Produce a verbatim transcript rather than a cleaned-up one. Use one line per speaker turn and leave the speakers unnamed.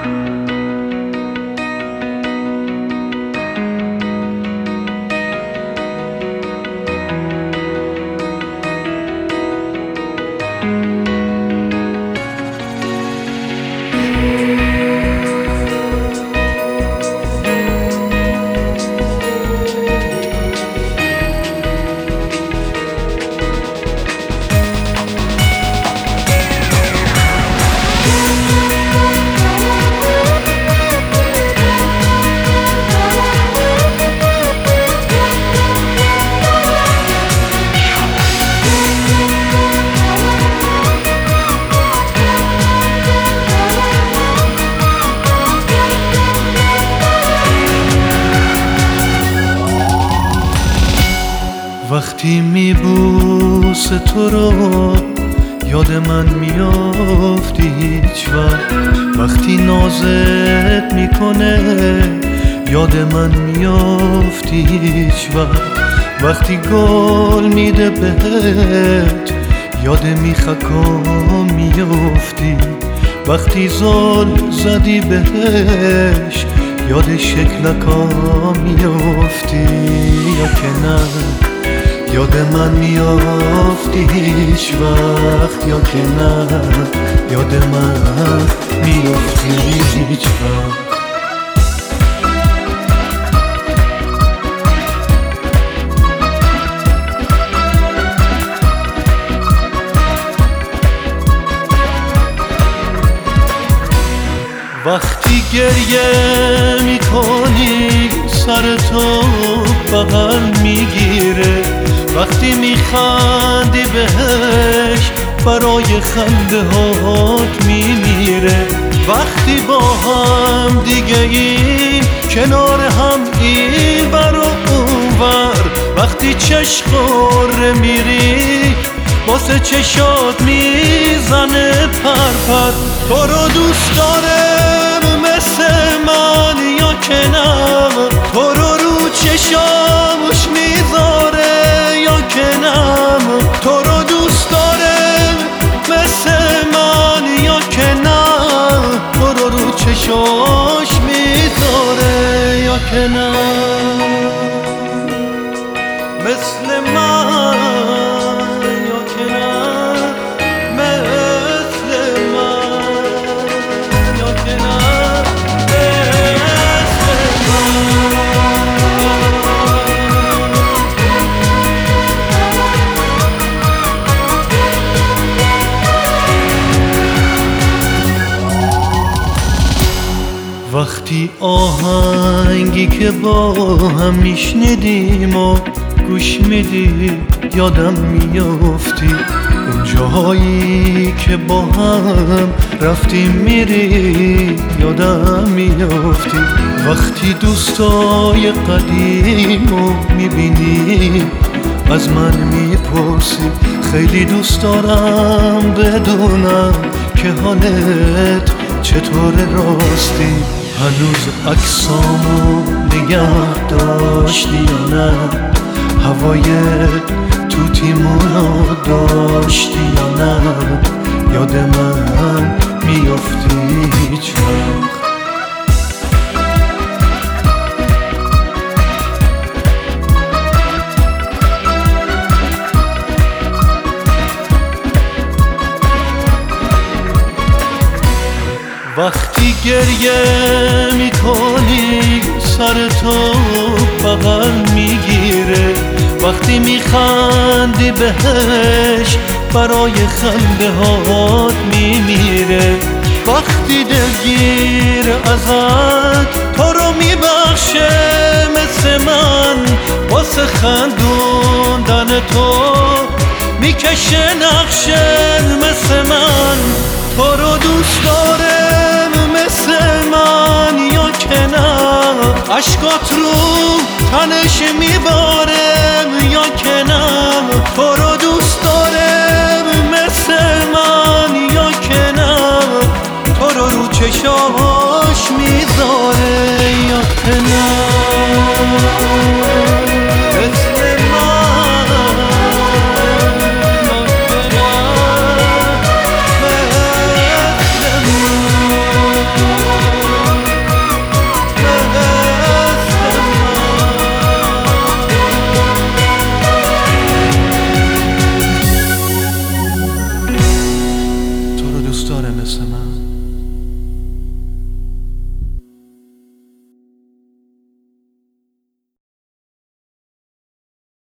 وقتی میبوس تو رو یاد من میافتی هیچ وقت، وقتی نازت میکنه یاد من میافتی هیچ وقت، وقتی گل میده بهت یاد میخکا میافتی، وقتی زل زدی بهش یاد شکلکا میافتی، یا که نه یاد من میافتی هیچ وقت، یا که نه یاد من میافتی هیچ وقت. وقتی گریه میکنی سر تو بغل میگیره، وقتی میخندی بهش برای خنده هات میمیره، وقتی با هم دیگه این کنار هم این بر و اونور، وقتی چشقاره میری واسه چشات میزنه پرپر، تو رو دوست دارم مثل من یا که نه، تو رو رو چشامش میذاره یا که نه، تو رو دوست دارم مثل من یا که نه، تو رو رو چشاش میذاره یا که نه، مثل من یا که نه، مثل من یا که نه، مثل من. وقتی آهنگی که با هم میشنیدیم و گوش میدی یادم میافتی، اون جاهایی که با هم رفتیم میری یادم میافتی، وقتی دوستای قدیمو میبینی از من میپرسی، خیلی دوست دارم بدونم که حالت چطور راستی، هنوز عکسامو نگه داشتی یا نه، هوای توتیمونو داشتی یا نه، یاد من میافتی هیچ وقت. وقتی گریه میکنی سر تو بغل میگیره، وقتی میخندی بهش برای خنده هات میمیره، وقتی دلگیر ازت تو رو میبخشه مثل من، واسه خندوندن تو میکشه نقشه مثل من، تو رو دوست دارم مثل من یا که نه، عشقات رو تنش میبارم یا که نه، تو رو دوست دارم مثل من یا که نه، تو رو رو چشاش میذارم